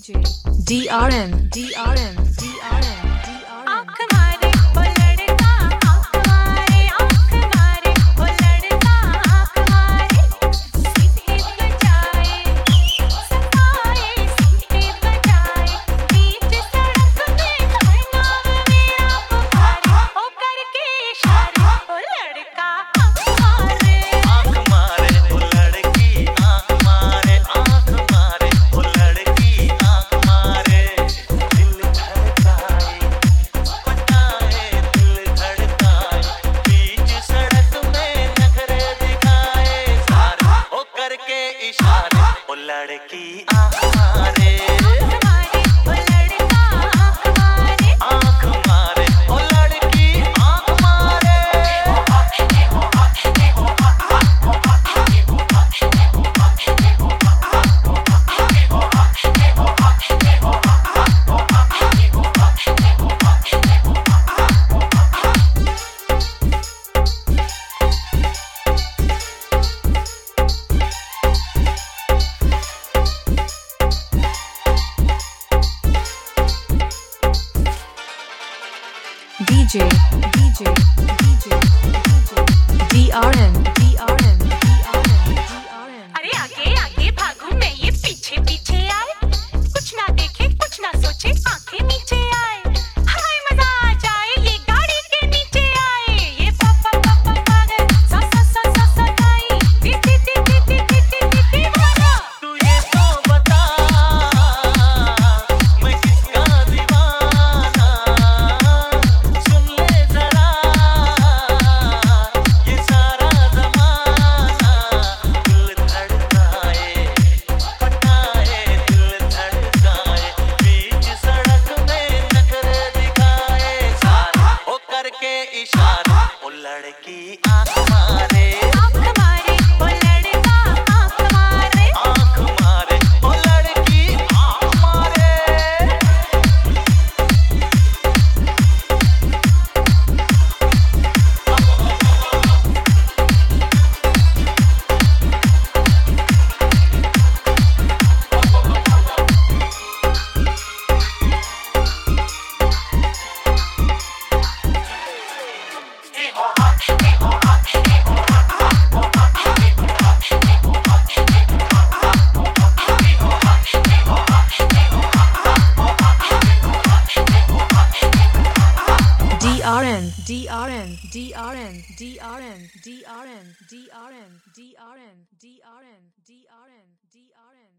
DJ DRN DRN DRN आँख मारे वो लड़का आँख मारे आँख मारे वो लड़का आँख मारे सीटी बजाए सताए सीटी बजाए बीच सड़क पे खड़ा मेरा पुकारे ओ करके इशारे वो लड़का आँख मारे वो लड़की आँख मारे वो लड़की आँख मारे दिल धड़काए पटाए दिल धड़काए बीच सड़क में नखरे दिखाए सारे ओ करके इशारे वो लड़की आँख मारे वो लड़का आँख मारे वो लड़की आँख मारे DJ DJ DJ DRN DRN DRN DRN अरे आगे आगे भागूं मैं ये पीछे पीछे आए कुछ ना देखे कुछ ना सोचे आंखें नीचे आए हाय मजा आ जाए ये गाड़ी के नीचे आए ये पापा पापा पागल सा सा सा सा सा ताई टी टी टी टी टी टी टी टी टी वाला तू ये तो बता मैं किसका दीवाना सुन ले जरा ये सारा ज़माना दिल धड़काए पटाए दिल धड़काए बीच सड़क में नखरे दिखाए सारे ओ करके इशारा ओ लड़की आँख मारे वो लड़का आँख मारे ओ लड़की आँख मारे DRN DRN DRN DRN DRN DRN DRN DRN DRN DRN